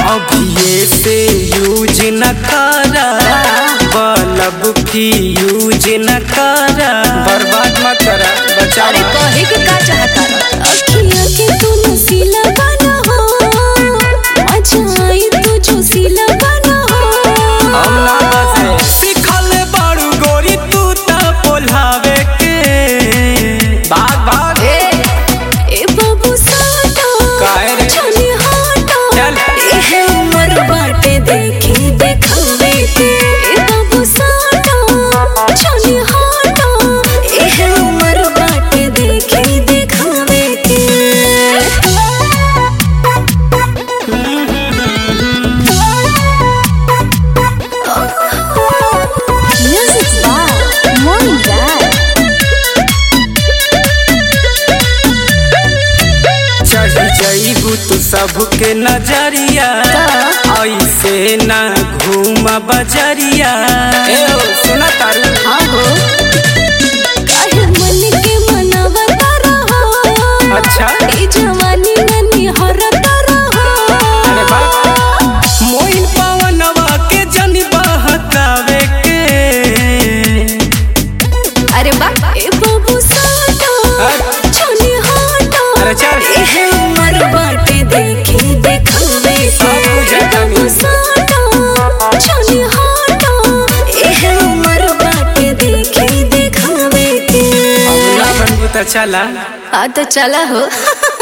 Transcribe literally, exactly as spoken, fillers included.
अभी से यूज न करा, बल्ब फ्यूज न करा, बर्बाद मत करा, बचा। अरे कहे के का चाहता रहा? अखियाँ के तू नसीला बना हो, मजा आई तू जो सीला बना हो। हम ना बसे सिखल बारू गोरी तू ता बोलावे के। भाग भाग ए ए बाबू साटा काहे रे? चली हाटा चल ए है उम्र बाटे देखी दिखावे के। ए बाबू साटा चली हाटा ए है उम्र बाटे देखी दिखावे के। Music by Morning Dad. चढ़ जाइबू तू सबके नजरिया, ऐसे ना घूम बजरिया। ए ओ सुना तारू? हाँ हो काहे मन के मनावता रहो। अच्छा ई जवानी में निहरता रहो। अरे बाप मोइन पवनवा के जनी बहकावे के। अरे बा ए बाबू साटा अरे चली हाटा अरे चल ए है उम्र बाटे देखी दिखावे के। ए बाबू साटा चली हाटा ए है उम्र बाटे देखी दिखावे के। अब ना बनबू त चला। हाँ तो चला हो।